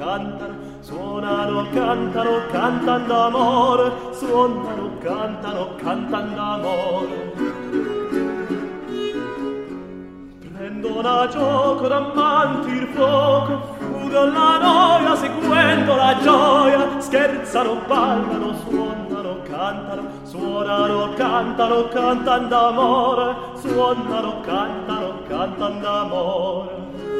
cantano, suonano, cantano, cantan d'amore, suonano, cantano, cantan d'amore. Prendono a gioco d'amanti il fuoco, fugano la noia seguendo la gioia, scherzano, ballano, suonano, cantano, suonano, cantano, cantan d'amore, suonano, cantano, cantan d'amore.